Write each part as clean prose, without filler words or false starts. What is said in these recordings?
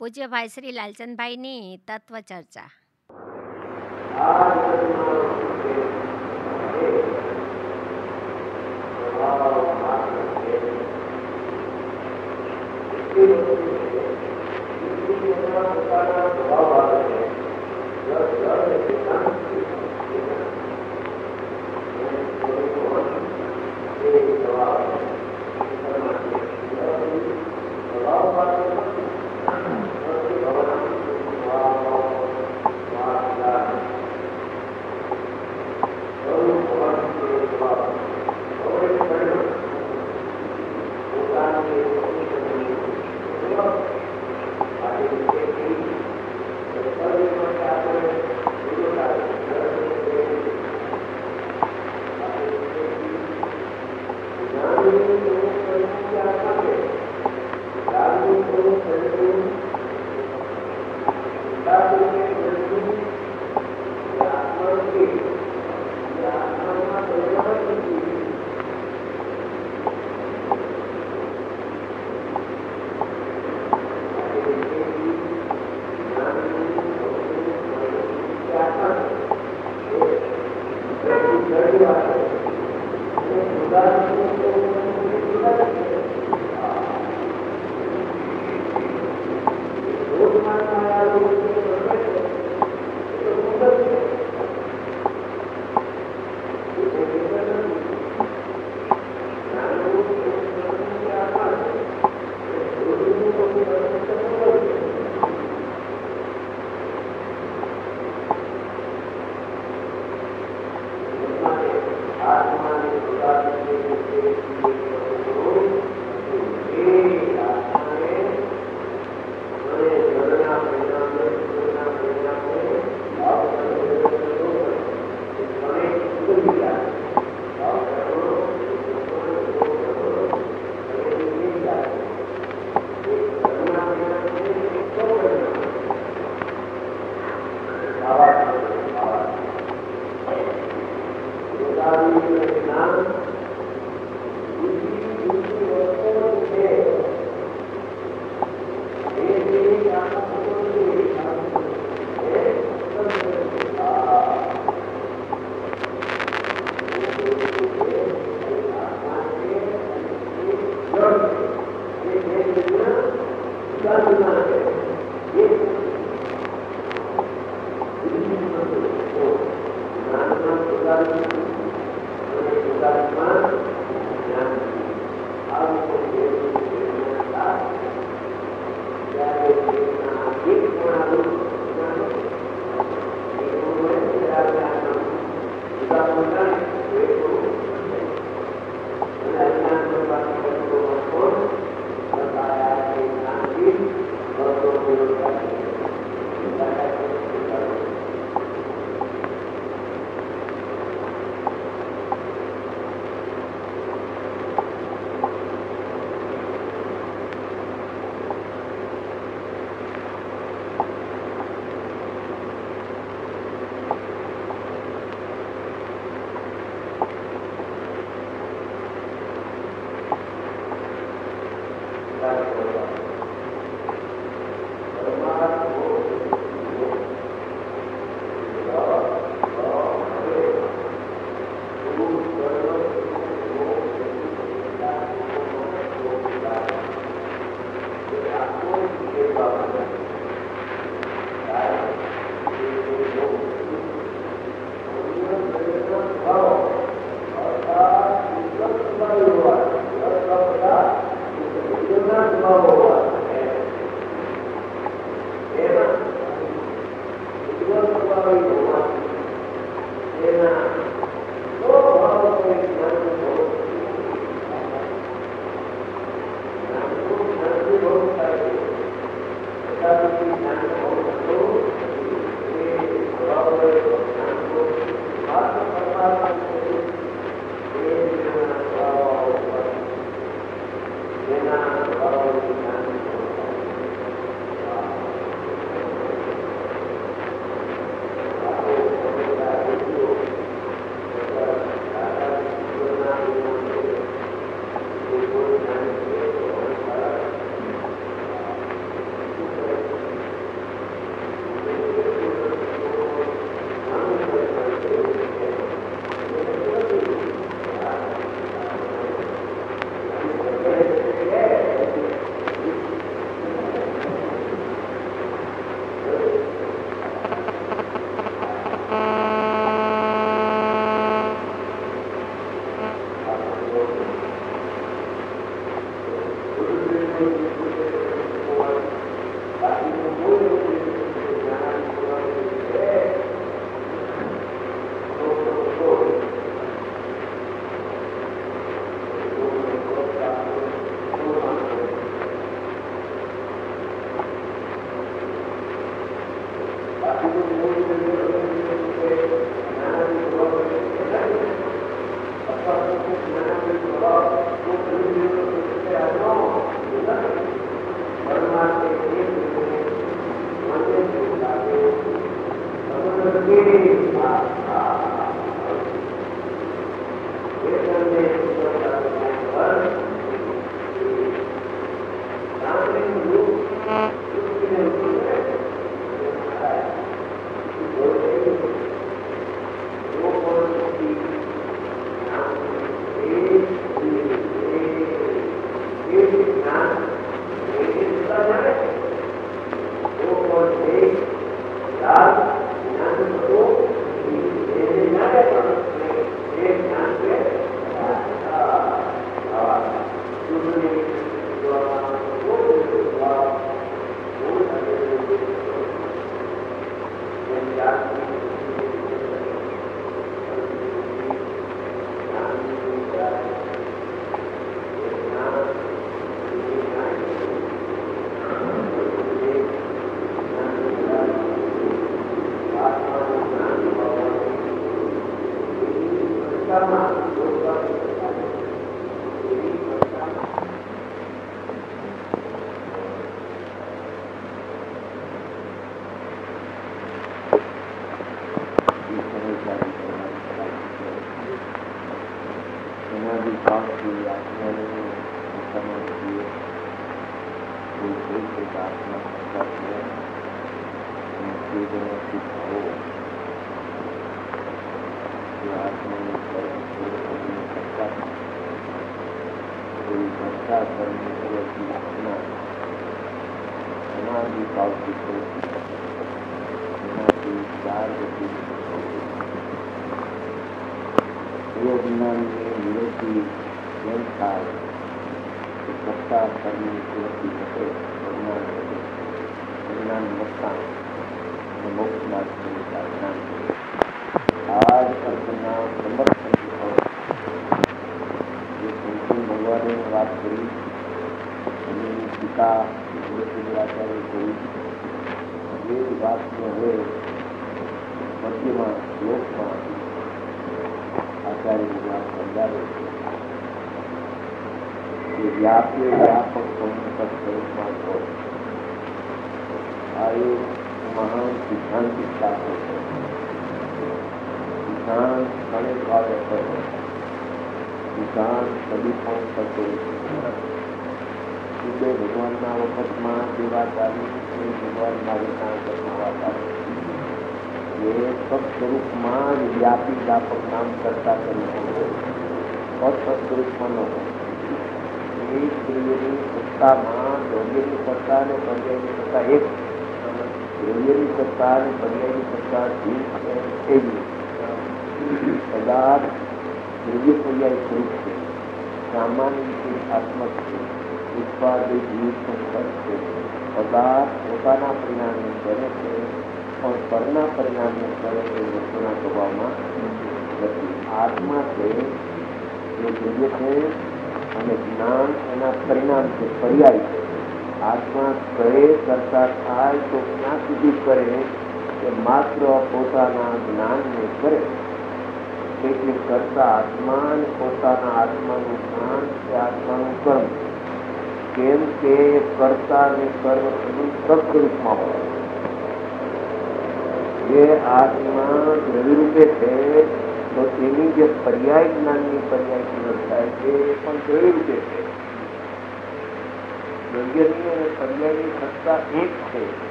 પૂજ્યભાઈ શ્રી લાલચંદભાઈની તત્વ ચર્ચા. Gracias.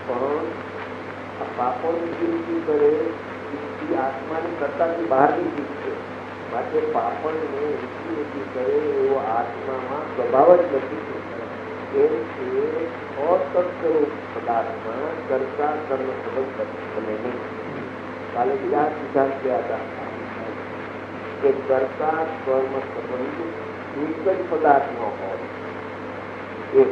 પણ આ પાપોની ચીજ કરે એ આત્માની કરતાથી બહારની ચીજ છે. માટે પાપણને ઊંચી ઊંચી કરે એવો આત્મામાં સ્વભાવ જ નથી. કેમ કે અસત્સ્વરૂપ પદાર્થમાં કરતા કર્મ સંબંધ બને નહીં. કાલે ક્યાં સિદ્ધાંત ગયા હતા કે કરતા કર્મ સંબંધ એક જ પદાર્થમાં હોય. એક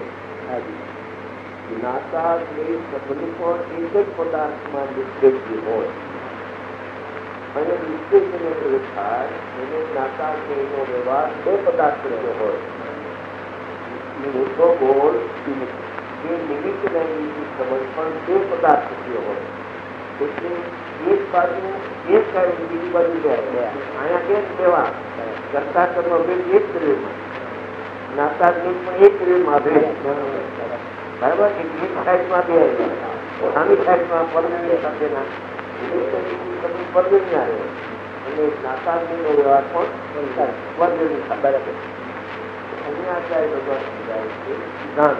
જ્ઞાતા સંબંધ પણ એક જ પદાર્થમાં નિશ્ચય હોય અને નિશ્ચય થાય એને જ્ઞાતા નો વ્યવહાર બે પદાર્થ હોય. મોટો ગોળ જે નિમિત્ત સંબંધ પણ બે પદાર્થ હોય. એટલે એક બાજુ એક થાય બીજી બાજુ જાય. અહીંયા બે લેવા કરતા કર્મ ભેદ એક શરીરમાં, જ્ઞાતા પણ એક શરીરમાં ભેદ. બરાબર. એક સાઈડમાં બે સામી સાઈડમાં પરમેશ્વર સાથેના પરમેશ્વર આવે અને જ્ઞાતાનો વ્યવહાર પણ પરમેશ્વર થાય. બરાબર. અહીંયા જાય સિદ્ધાંત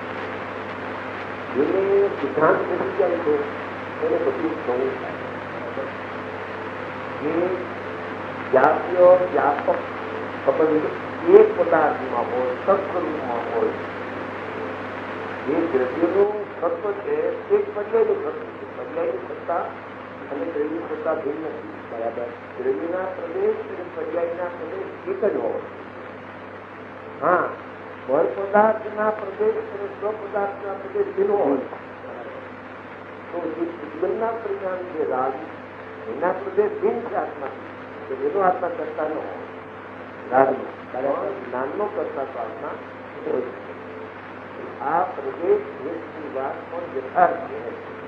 જેને સિદ્ધાંત થઈ જાય છે એને બધું થવું થાય. જે જાતીય વ્યાપક સંબંધ એક પદાર્થમાં હોય, સત્સ્વરૂપમાં હોય. જે દ્રવ્યનું સત્વ છે તે પર્યાયનું સત્વ છે. પર્યાયની સત્તા અને દ્રવ્યની સત્તા ભિન્ન નથી. બરાબર. દ્રવ્યના પ્રદેશ અને પર્યાયના પ્રદેશ એક જ હોય. હા, પર પદાર્થના પ્રદેશ અને સ્વપદાર્થના પ્રદેશ ભિન્ન હોય. તો જે પૂજનના પરિણામ જે રાગ એના પ્રદેશ ભિન્ન છે આત્માથી. એનો આત્મા કરતા ન હોય. રાગનો જ્ઞાનનો કરતા તો આત્મા હોય. આ પ્રદેશ ભેદની વાત પણ યથાર્થ છે.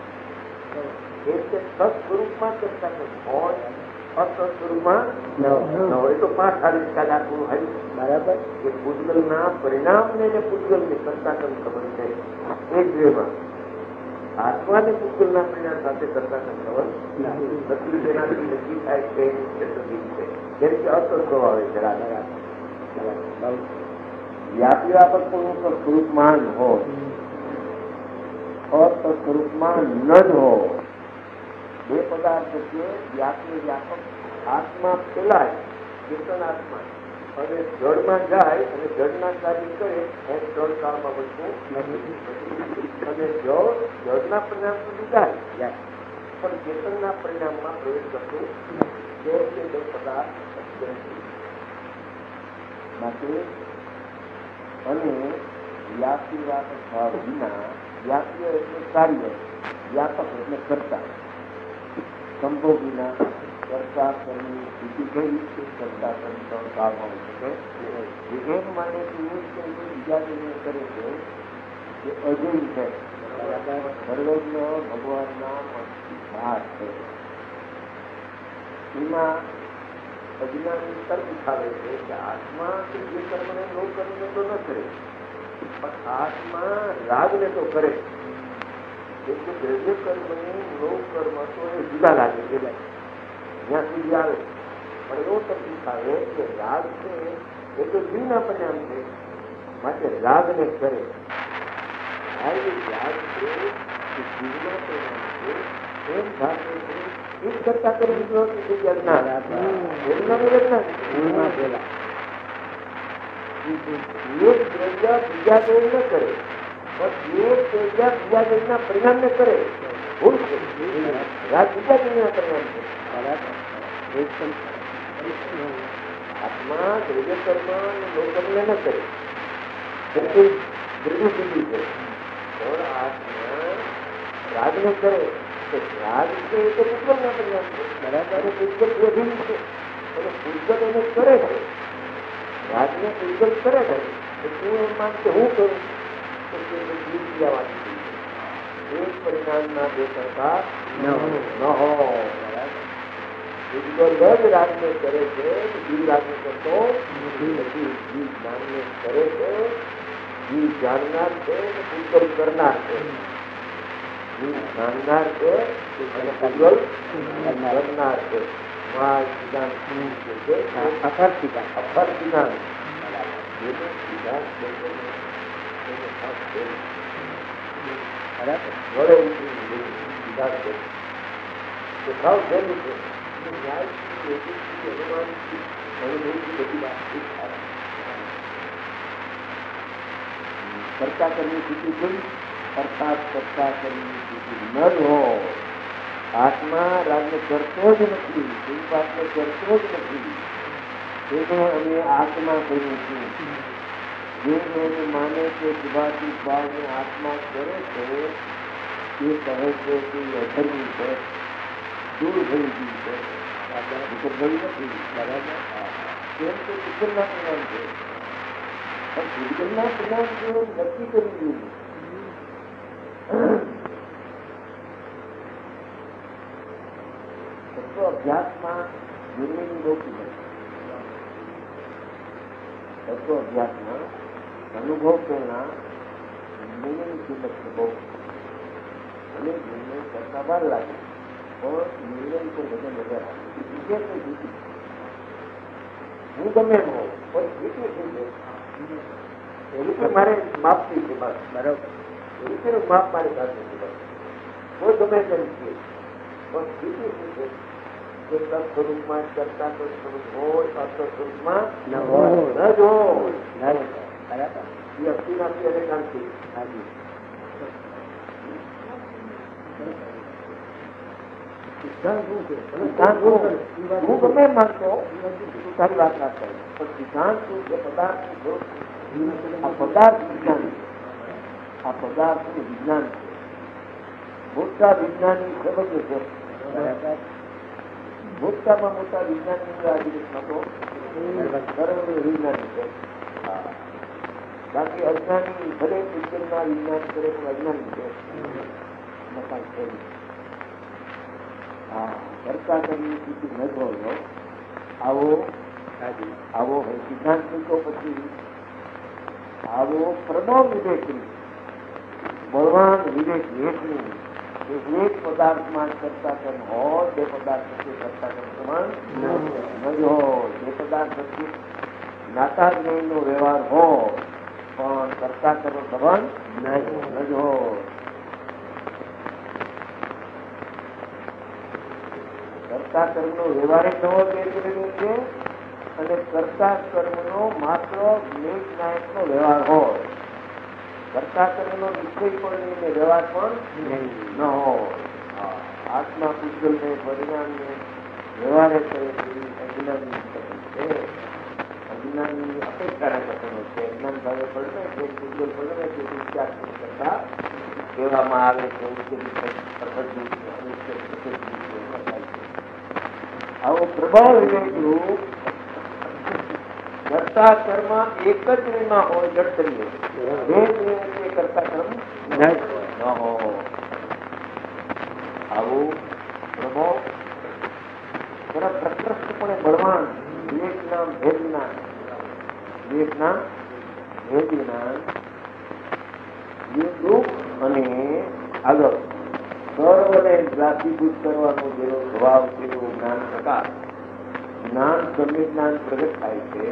સત્સ્વરૂપમાં કરતા હોય, અસત્સ્વરૂપમાં ન હોય. તો પાઠ હારી આખું હારી. બરાબર. એ પૂજગલના પરિણામને પૂજગલને કરતા ખબર છે. એ જ વેમાં આત્માને પૂજગલના પરિણામ સાથે કરતા ખબર નથી. તેનાથી નક્કી થાય છે જેમ કે અસત્સ્વભાવ આવે છે. વ્યાપક પણ સ્વરૂપમાં હોય, સ્વરૂપમાં ન જ હોય. બે પદાર્થ છે. વ્યાપી વ્યાપક આત્મા ફેલાય, ચેતન આત્મા અને જળમાં જાય અને જળના કાર્ય કરે એ જળ કાળમાં બનતું નથી. અને જળના પરિણામ સુધી જાય પણ ચેતનના પરિણામમાં પ્રવેશ કરતું બે પદાર્થ માટે. અને વ્યાપી વ્યાપક ભાવ વિના વ્યાપ્ય એટલે કાર્ય, વ્યાપક એટલે કરતા. સંભોગ વિના કરતા કર્મની સ્થિતિ કઈ રીતે કરતા કર્મ કાળમાં શકે. એમ માને બીજા જઈને કરે છે કે અજય છે, સર્વજ્ઞ ભગવાનના ભાગ છે. એમાં અજ્ઞાની તર્ક ઉઠાવે છે કે આત્મા જે કર્મને નો કરીને તો ન કરે પણ આત્મા રાગને તો કરે. એટલે દ્રવ્ય કર્મને નો કર્મ તો એ જુદા લાગે છે જ્યાં સુધી આવે. પણ એવો તર્ક ઉઠાવે કે રાગ છે એ તો જીવના પરિણામ છે માટે રાગને કરે. રાગ છે એ જીવના પરિણામ છે એમ ભાગે છે. એક કરતા કરી દીધો બીજા પેલા એક દ્રવ્ય બીજા દેવ ન કરે પણ એક દ્રવ્ય બીજા દેવના પરિણામ ને કરે. ભૂલ છે. રાગ બીજા દેવના પરિણામ છે. આત્મા દ્રવ્ય કર્મ લોકર્મને ન કરે. દ્રવ્ય સુધી છે પણ આત્મા રાગને કરે. રાગ છે એ તો પૂજગલના પરિણામ છે. બરાબર. પૂજગલ અધીન છે અને પૂજગલ એને કરે છે. રાગને પૂજગલ કરે છે. તું એમ માન કે હું કરું તો જીવ જવાથી એક પરિણામના બે કરતા ન હોય. પૂજગલ જ રાગને કરે છે. જીવ રાગને કરતો નથી. જીવ જ્ઞાનને કરે છે. જીવ જાણનાર છે પૂજગલ કરનાર છે. જાણનાર છે અને પૂજગલ કરનાર છે. અફર સિદ્ધાંત વડે ઉઠી વિધાન છે તો સાવ સહેલું છે. ન્યાયથી અનુમાનથી બધી વાત ઠીક થાય. કરતા કરવી સ્થિતિ જોઈ અર્થાત કરતા કરવી સ્થિતિ ન જો આત્મા રાજ્ય કરતો જ નથી, કોઈ વાતને કરતો જ નથી. એને અમે આત્મા કહીએ છીએ. જે એને માને કે શુભાતીત ભાવને આત્મા કરે છે એ કહે છે કે અધર્મી છે, દૂર થઈ ગયું છે, ગઈ નથી. બરાબર કેમ કે ભૂગલના પરિણામ છે, પણ ભૂગલના પરિણામ છે નક્કી કરી દીધું. તત્વ અભ્યાસમાં નિર્ણયની બહુ કિંમત. તત્વ અભ્યાસમાં અનુભવ પ્રેરણા નિર્ણયની કિંમત છે બહુ. અને નિર્ણય કરતા વાર લાગે પણ નિર્ણય પર બધા નજર આવે. બીજે કોઈ જીતી હું ગમે એમ હોઉં પણ જીતી શું છે એ રીતે મારે માપતી છે. બસ બરાબર એ રીતેનું માપ મારી પાસે છે. બસ કોઈ ગમે તેમ છે પણ જીતી શું છે કે સ્વરૂપમાં કરતા કોઈ સ્વરૂપ હોય અર્થ સ્વરૂપમાં ન હોય ન જ હોય. બરાબર એ અસ્થિનાથી અને કાંતિ સિદ્ધાંત શું છે? હું ગમે માનતો તારી વાત ના કરે પણ સિદ્ધાંત શું છે? પદાર્થનું આ પદાર્થ વિજ્ઞાન, આ પદાર્થનું વિજ્ઞાન છે. મોટા વિજ્ઞાની સમજ છે. મોટામાં મોટા વિજ્ઞાની આ તો વિજ્ઞાની છે. બાકી અજ્ઞાની ભલે વિજ્ઞાનના વિજ્ઞાન કરે પણ અજ્ઞાની છે. હા કરતા કરવી સ્થિતિ ન જોયો આવો આવો સિદ્ધાંત તો પછી આવો પ્રભાવ વિવેકની બળવાન વિવેક એકની એક પદાર્થમાં કરતા કર્મ હોય બે પદાર્થ પ્રત્યે કરતા કર્મ સમાન ન જ હોય. બે પદાર્થ પ્રત્યે જ્ઞાતા જ્ઞાનનો વ્યવહાર હોય પણ કરતા કર્મ સંબંધ ન જ હોય. કરતા કર્મનો વ્યવહાર જ ન હોય તે છે અને કરતા કર્મનો માત્ર જ્ઞાનનો વ્યવહાર હોય. કરતા કર્મનો નિશ્ચય પણ નહીં ને વ્યવહાર પણ ન હોય. આત્મા પૂજલને પરિણામને વ્યવહારે કરે તેવી અજ્ઞાનની છે. અજ્ઞાનની અપેક્ષાના કથનો છે. અજ્ઞાન ભાવે પડે જે પૂજલ પડે તે વિચાર કરતા કહેવામાં આવે છે. આવો પ્રભાવ વિવેકનું કરતા કર્મ એક જ નિયમમાં હોય જડ કરીએ બે નિયમ કરતા કર્મ ન હોય. આવું પ્રભાવ જરા પ્રકૃષ્ટપણે બળવાન વિવેકના ભેદના વિવેકના ભેદના દુઃખ અને આગળ સર્વને ગ્રાસીભૂત કરવાનો જેનો સ્વભાવ છે એવો જ્ઞાન પ્રકાર જ્ઞાન સમ્યક જ્ઞાન પ્રગટ થાય છે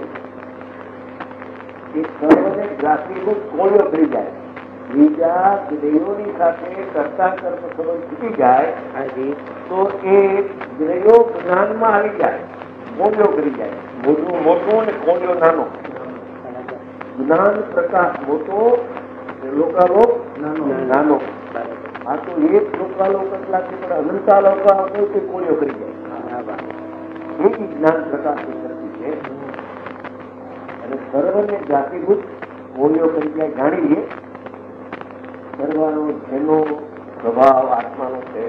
એ સર્વને ગ્રાસીભૂત કોળિયો થઈ જાય. બીજા ગ્રહોની સાથે કરતા કર્મ સંબંધ છૂટી જાય તો એ ગ્રહો જ્ઞાનમાં આવી જાય, કોળિયો કરી જાય. મોટું મોટું અને કોળિયો નાનો. જ્ઞાન પ્રકાશ મોટો, લોકાલોક નાનો. આ તો એક લોકાલોક એટલાથી પણ અનંતાલોક કોળિયો કરી જાય. એ જ્ઞાન પ્રકાશની શક્તિ છે અને સર્વને જાતિભૂત કોળિયો કરી જાય. જાણીએ સર્વનો જેનો પ્રભાવ આત્માનો છે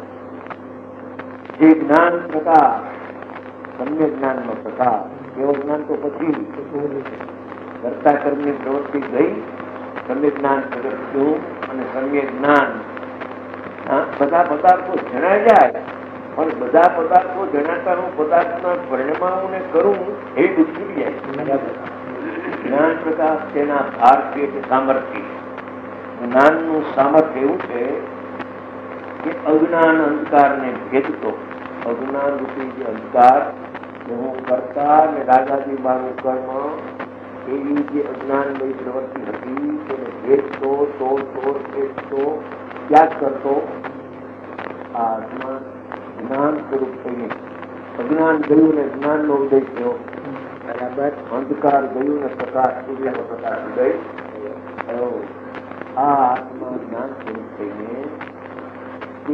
જે જ્ઞાન પ્રકાશ સમ્યક જ્ઞાનનો પ્રકાશ એવો જ્ઞાન તો પછી કરતા કર્મની પ્રવૃત્તિ ગઈ, સમ્યક જ્ઞાન પ્રગટ થયું અને સમ્યક જ્ઞાન બધા પદાર્થો જણાઈ જાય પણ બધા પદાર્થો જણાતાનું પદાર્થના પરિણામોને કરવું એ દુઃખી જાય. જ્ઞાન પ્રકાશ તેના ભારતીય કે સામર્થ્ય. જ્ઞાનનું સામર્થ્ય એવું છે કે અજ્ઞાન અંધકારને ભેદતો, અજ્ઞાન રૂપી જે અંધકાર હું કરતા ને રાજાજી મારું કર્મ એવી જે અજ્ઞાનમય પ્રવૃત્તિ હતી તેને ભેદતો, તોડતો, ભેદતો ત્યાગ કરતો આ આત્મા જ્ઞાન સ્વરૂપ થઈને અજ્ઞાન ગયું ને જ્ઞાન નો ઉદય થયો, બરાબર. અંધકાર ગયું ને પ્રકાશ, સૂર્યનો પ્રકાશ ઉદય થયો. આ આત્મા જ્ઞાન સ્વરૂપ થઈને તે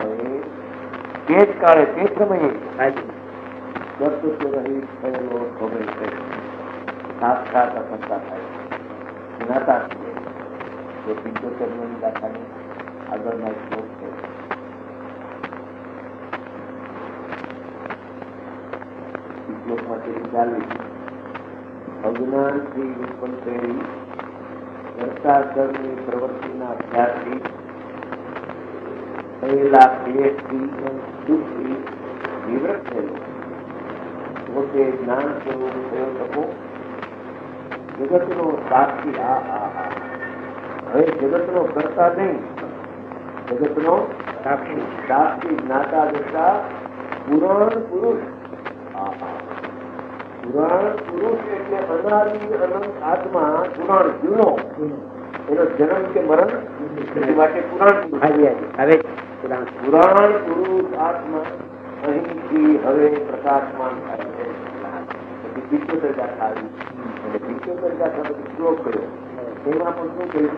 જ કાળે તે સમયે કર્તૃત્વ રહિત થયેલો ભોગવ થયો, સાક્ષાત અકર્તા થાય, જ્ઞાતા થયો. જે 75 દાખાની આગળના શ્લોક છે. શ્લોકમાંથી 40 અજ્ઞાનથી ઉત્પન્ન થયેલી કરતા કર્મની પ્રવૃત્તિના અભ્યાસથી થયેલા ક્લેશથી દુઃખથી નિવૃત્ત થયેલો પોતે જ્ઞાન સ્વરૂપ થયો શકો જગતનો સાક્ષી. હવે જગતનો કરતા નહીં, જગતનો સાક્ષી જ્ઞાતા દશા પુરાણ પુરુષ. પુરાણ પુરુષ એટલે અનાદિ અનંત આત્મા, પુરાણ જૂનો, એનો જન્મ કે મરણ માટે પુરાણ પુરાણ પુરુષ આત્મા અહીંથી હવે પ્રકાશમાન થાય છે. પછી 75 ગાથા આવી અને 75 ગાથા પછી શ્લોક કર્યો, એમાં પણ શું કહ્યું?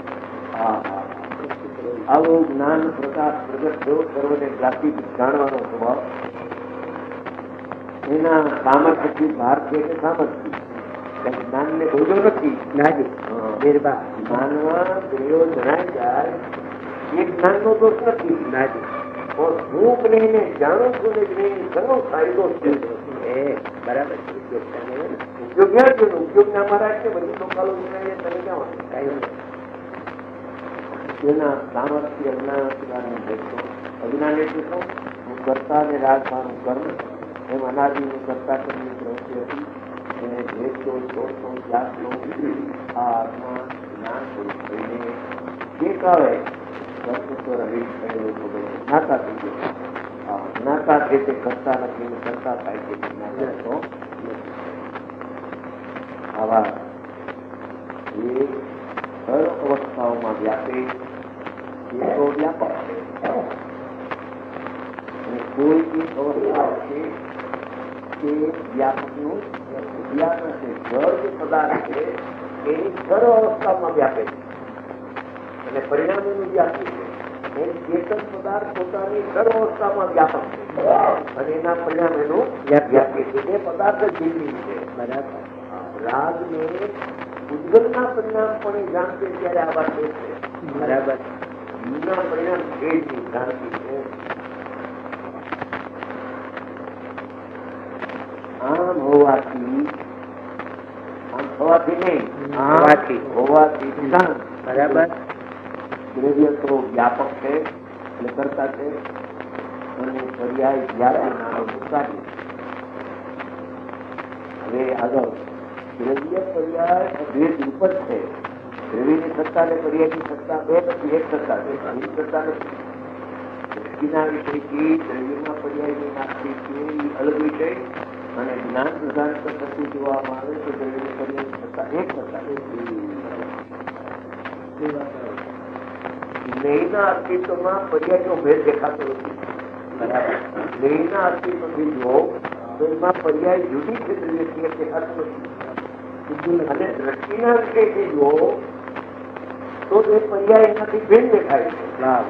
આવો જ્ઞાન પ્રકાશ પ્રગટ થયો, સર્વને જાતિ જાણવાનો સ્વભાવ. એના સામર્થ્યથી બહાર છે કે સામર્થ્ય જ્ઞાન ને ભોજો નથી. જ્ઞાનમાં દેવો જણાય જાય એ જ્ઞાન નો દોષ નથી. હું જ્ઞાનને જાણું છું ને જ્ઞાન ઘણો ફાયદો છે. બરાબર. ઉપયોગ ક્યાં છે? ઉપયોગ ના મારા છે બધી લોકાલો તમે ક્યાં તેના સામર્થ્ય અજ્ઞાન એટલે શું? હું કરતા ને રાજવાનું કર્મ એમ અનાદિનું કરતા કર્મની પ્રવૃત્તિ હતી. એને ભેદતો છોડતો જાતનો આ આત્મા જ્ઞાન સ્વરૂપ થઈને જે કાળે કર્તૃત્વ રહિત થયેલો જ્ઞાતા થઈ ગયો. જ્ઞાતા છે તે કરતા નથી, કરતા થાય છે જ્ઞાતા. આવા એ સર્વ અવસ્થાઓમાં વ્યાપે એ તો વ્યાપક છે. અને કોઈ એક અવસ્થા છે તે વ્યાપકનું વ્યાપક છે. જળ જે પદાર્થ છે એની સર્વ અવસ્થામાં વ્યાપે છે અને પરિણામોનું વ્યાપી છે. એ ચેતન પદાર્થ પોતાની સર્વ અવસ્થામાં વ્યાપક છે અને એના પરિણામ એનું વ્યાપી છે. એ પદાર્થ જીવી છે. બરાબર. રાગ ને ઉદ્ગલના પરિણામ પણ એ જાણશે ત્યારે આ વાત છે. બરાબર. જીવના પરિણામ છે જ જાણતી છે. આમ હોવાથી નહીં, હોવાથી બરાબર. દ્રવ્ય તો વ્યાપક છે એટલે કરતા છે અને પર્યાય વ્યાપી. હવે આગળ દ્રવ્ય પર્યાય અદ્વૈત રૂપ જ છે. દ્રવ્યની સત્તા ને પર્યાયની સત્તા બે નથી, એક સત્તા છે. સત્તા નથી. દ્રષ્ટિના વિષયથી દ્રવ્યના પર્યાયની નાખતી છે એ અલગ વિષય અને જ્ઞાન પ્રદાન થતી જોવામાં આવે તો દ્રવ્યની પર્યાયની સત્તા એક સત્તા. જ્ઞેયના અસ્તિત્વમાં પર્યાયનો ભેદ દેખાતો નથી. બરાબર. જ્ઞેયના અસ્તિત્વથી જો તો એમાં પર્યાય જુદી છે, દ્રવ્યથી દેખાતું નથી. અને દ્રષ્ટિના વિષયથી જો તો એ પર્યાય એનાથી ભેદ દેખાય છે.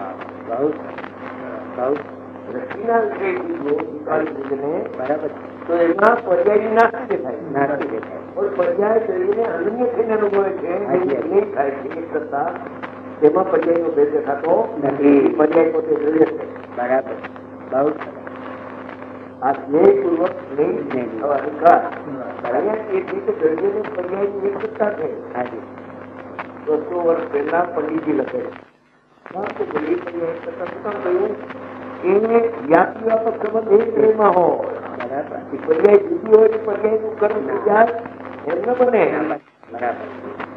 દ્રષ્ટિના વિષયથી જો બરાબર તો એમાં પર્યાય નાસ્તી દેખાય. પર્યાય દ્રવ્યને અનન્ય થઈને અનુભવે છે, થાય છે એક કરતા તેમાં પર્યાયનો ભેદ દેખાતો નથી. પર્યાય પોતે દ્રવ્ય છે. બરાબર. બહુ આ સ્નેહપૂર્વક અધિકાર એક રીતે દ્રવ્યને પર્યાયની એક સત્તા છે. 200 વર્ષ પહેલા પંડિતજી લખે એ વ્યાપી વ્યાપક સંબંધ એક પ્રેમમાં હોય. પર્યાય જુદી હોય તો પર્યાય નું કર્મ થઈ જાય એમ ન બને. બરાબર.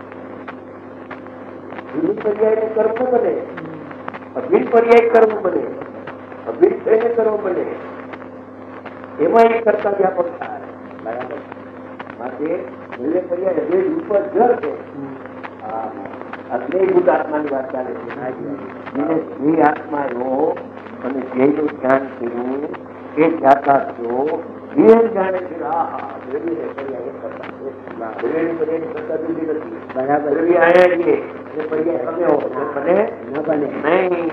જુદી પર્યાય નું કર્મ ન બને, અભિન્ન પર્યાય કર્મ બને, અભિન્ન થઈને કર્મ બને. એમાં એક કરતા વ્યાપક થાય. બરાબર. માટે પર્યાય હૃદય રૂપ જળ છે. અગ્નિભૂત આત્માની વાત ચાલે છે. જેને જે આત્મા એવો અને જેનું ધ્યાન કર્યું એ જાતા છો એ જાણે છે. દ્રવ્ય પર્યાય કરતા દ્રવ્યની પર્યાયની કરતા જુદી નથી. બરાબર. દ્રવ્ય આયા છીએ અને પર્યાય તમે હો બને ન બને નહીં.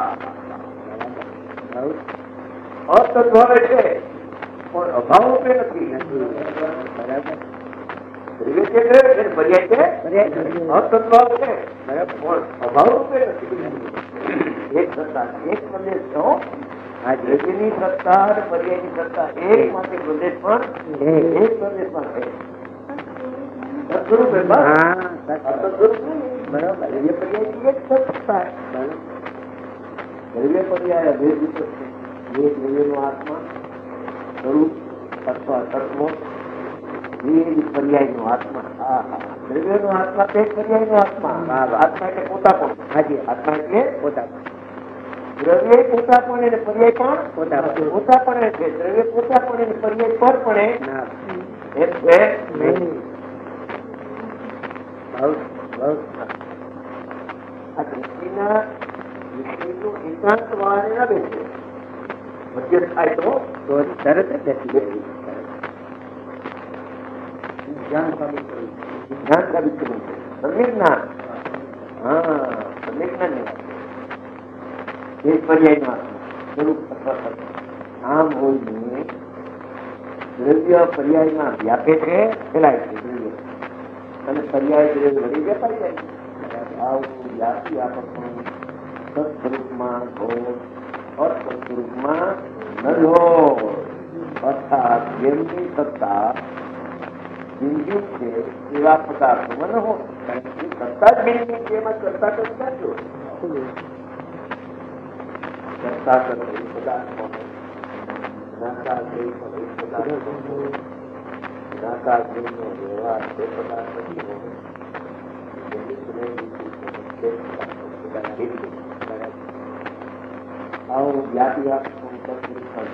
અતદ્ભાવે છે પણ અભાવ રૂપે નથી. બરાબર. દ્રવ્ય છે પર્યાય છે અતદ્ભાવ છે બરાબર પણ અભાવ રૂપે નથી. એક સત્તા એક પ્રદેશ છો. આ દ્રવ્યની સત્તા અને પર્યાયની સત્તા એક માટે પ્રદેશ પણ એક પ્રદેશ પણ છે. સદસ્વરૂપ બરાબર. દ્રવ્ય પર્યાયની એક સત્તા દ્રવ્ય પર્યાય અભેદ છે. એક દ્રવ્યનો આત્મા સ્વરૂપ અથવા તત્વ પર્યાય નો આત્મા. દ્રવ્યનો આત્મા તે પર્યાય નો આત્મા. આત્મા એટલે પોતાપણ. હાજી આત્મા એટલે પોતાપણ. દ્રવ્ય પોતાપણ અને પર્યાય પણ પોતાપણ છે. દ્રવ્ય પોતાપણ અને પર્યાય પર પણ એમ છે નહીં. આ દ્રષ્ટિના વિષયનો એકાંત વાળે ના બેસે. મધ્ય થાય તો તરત જ બેસી જ્ઞાન સાબિત કરવું. જ્ઞાન સાબિત કરવું છે. સંવેદના. સંવેદના ની વાત એક પર્યાય નો સ્વરૂપ આમ હોઈને દ્રવ્ય પર્યાયમાં વ્યાપે છે ફેલાય છે દ્રવ્ય અને પર્યાય દ્રવ્ય વળી વેપાઈ જાય. આવું વ્યાપી આપણ સત્સ્વરૂપમાં ઘોર અસત્સ્વરૂપમાં ન અર્થાત જેમની સત્તા બિંદુ છે એવા પદાર્થોમાં ન હોય. સત્તા જ બિંદુ છે એમાં કરતા કરતા જો કરતા કરતા પદાર્થો નાકાર પદાર્થો નાકાર વ્યવહાર તે પદાર્થ આવું વ્યાપી